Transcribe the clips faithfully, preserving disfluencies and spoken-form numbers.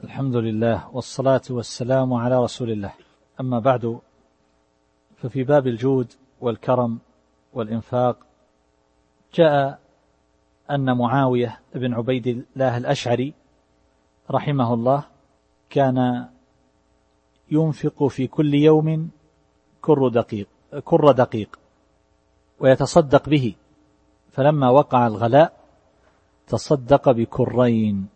الحمد لله والصلاة والسلام على رسول الله. أما بعد، ففي باب الجود والكرم والإنفاق جاء أن معاوية بن عبيد الله الأشعري رحمه الله كان ينفق في كل يوم كر دقيق, كر دقيق ويتصدق به، فلما وقع الغلاء تصدق بكرين.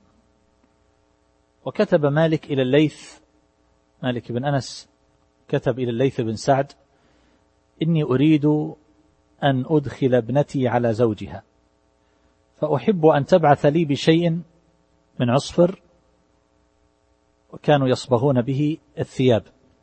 وكتب مالك إلى الليث مالك بن أنس كتب إلى الليث بن سعد: إني أريد أن أدخل ابنتي على زوجها، فأحب أن تبعث لي بشيء من عصفر، وكانوا يصبغون به الثياب،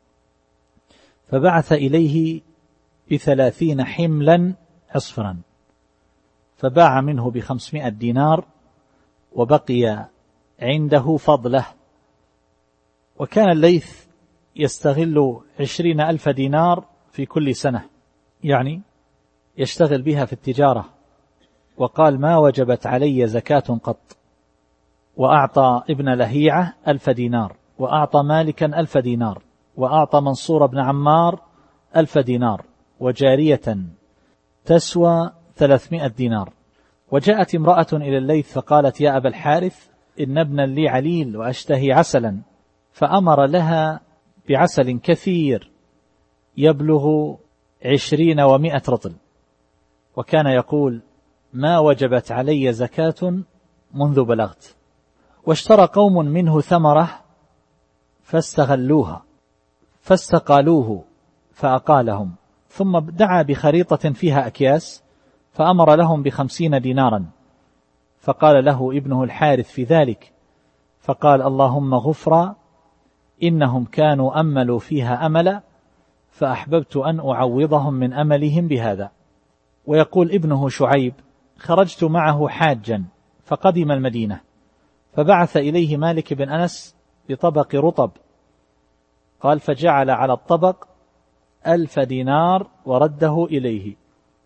فبعث إليه بثلاثين حملا عصفرا، فباع منه بخمسمائة دينار وبقي عنده فضله. وكان الليث يستغل عشرين ألف دينار في كل سنة، يعني يشتغل بها في التجارة، وقال: ما وجبت علي زكاة قط. وأعطى ابن لهيعة ألف دينار، وأعطى مالكا ألف دينار، وأعطى منصور بن عمار ألف دينار، وجارية تسوى ثلاثمائة دينار. وجاءت امرأة إلى الليث فقالت: يا أبا الحارث، إن ابنا لي عليل وأشتهي عسلا، فأمر لها بعسل كثير يبلغ عشرين ومائة رطل، وكان يقول: ما وجبت علي زكاة منذ بلغت. واشترى قوم منه ثمرة فاستغلوها فاستقالوه فأقالهم، ثم دعا بخريطة فيها أكياس فأمر لهم بخمسين دينارا، فقال له ابنه الحارث في ذلك، فقال: اللهم غفرا، إنهم كانوا أملوا فيها أملا، فأحببت أن أعوضهم من أملهم بهذا. ويقول ابنه شعيب: خرجت معه حاجا فقدم المدينة، فبعث إليه مالك بن أنس بطبق رطب، قال: فجعل على الطبق ألف دينار ورده إليه.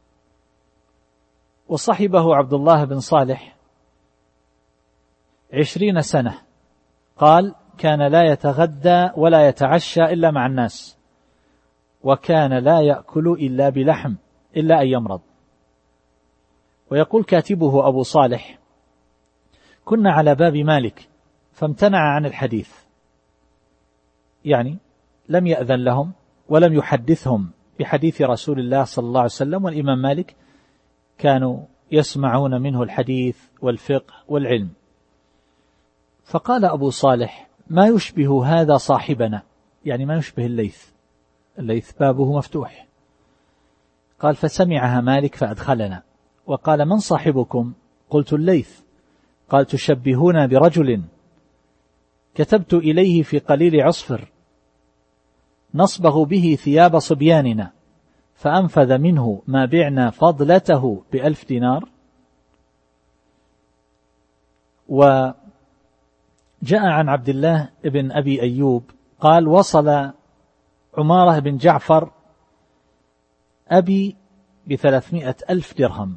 وصحبه عبد الله بن صالح عشرين سنة، قال: كان لا يتغدى ولا يتعشى إلا مع الناس، وكان لا يأكل إلا بلحم إلا أن يمرض. ويقول كاتبه أبو صالح: كنا على باب مالك فامتنع عن الحديث، يعني لم يأذن لهم ولم يحدثهم بحديث رسول الله صلى الله عليه وسلم، والإمام مالك كانوا يسمعون منه الحديث والفقه والعلم. فقال أبو صالح: ما يشبه هذا صاحبنا، يعني ما يشبه الليث، الليث بابه مفتوح. قال: فسمعها مالك فأدخلنا، وقال: من صاحبكم؟ قلت: الليث. قال: تشبهون برجل كتبت إليه في قليل عصفر نصبغ به ثياب صبياننا، فأنفذ منه ما بعنا فضلته بألف دينار. وجاء عن عبد الله بن أبي أيوب قال: وصل عمارة بن جعفر أبي بثلاثمائة ألف درهم.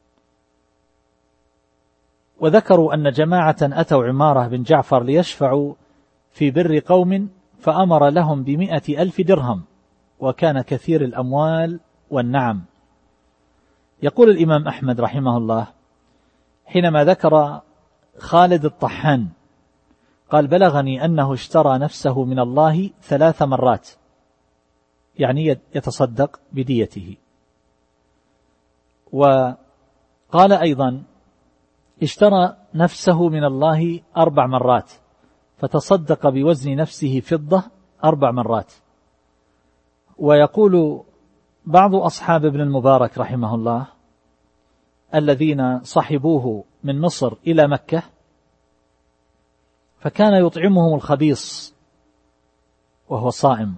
وذكروا أن جماعة أتوا عمارة بن جعفر ليشفعوا في بر قوم، فأمر لهم بمائة ألف درهم، وكان كثير الأموال والنعم. يقول الإمام أحمد رحمه الله حينما ذكر خالد الطحان قال: بلغني أنه اشترى نفسه من الله ثلاث مرات، يعني يتصدق بديته. وقال أيضا: اشترى نفسه من الله أربع مرات، فتصدق بوزن نفسه فضة أربع مرات. ويقول بعض أصحاب ابن المبارك رحمه الله الذين صحبوه من مصر إلى مكة، فكان يطعمهم الخبيص وهو صائم.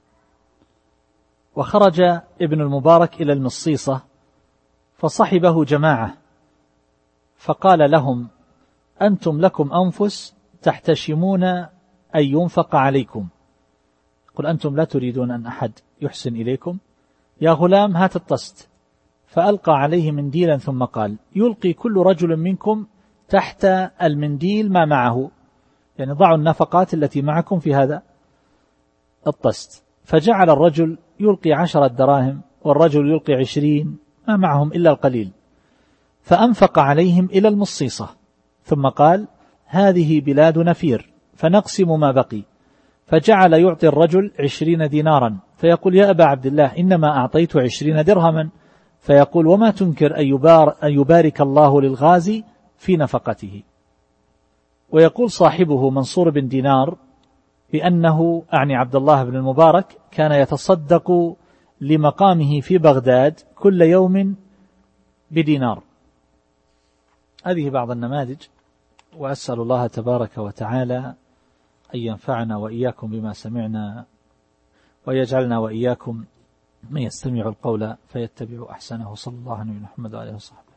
وخرج ابن المبارك إلى المصيصة فصحبه جماعة، فقال لهم: أنتم لكم أنفس تحتشمون أن ينفق عليكم، قل أنتم لا تريدون أن أحد يحسن إليكم، يا غلام هات الطست. فألقى عليه منديلا ثم قال: يلقي كل رجل منكم تحت المنديل ما معه، يعني ضعوا النفقات التي معكم في هذا الطست. فجعل الرجل يلقي عشرة دراهم والرجل يلقي عشرين، ما معهم إلا القليل، فأنفق عليهم إلى المصيصة، ثم قال هذه بلاد نفير فنقسم ما بقي. فجعل يعطي الرجل عشرين دينارا، فيقول يا أبا عبد الله إنما أعطيت عشرين درهما، فيقول وما تنكر أن, يبار أن يبارك الله للغازي في نفقته. ويقول صاحبه منصور بن دينار بأنه أعني عبد الله بن المبارك كان يتصدق لمقامه في بغداد كل يوم بدينار. هذه بعض النماذج، وأسأل الله تبارك وتعالى أن ينفعنا وإياكم بما سمعنا، ويجعلنا وإياكم من يستمع القول فيتبع أحسنه. صلى الله عليه وسلم وعلى آله وصحبه.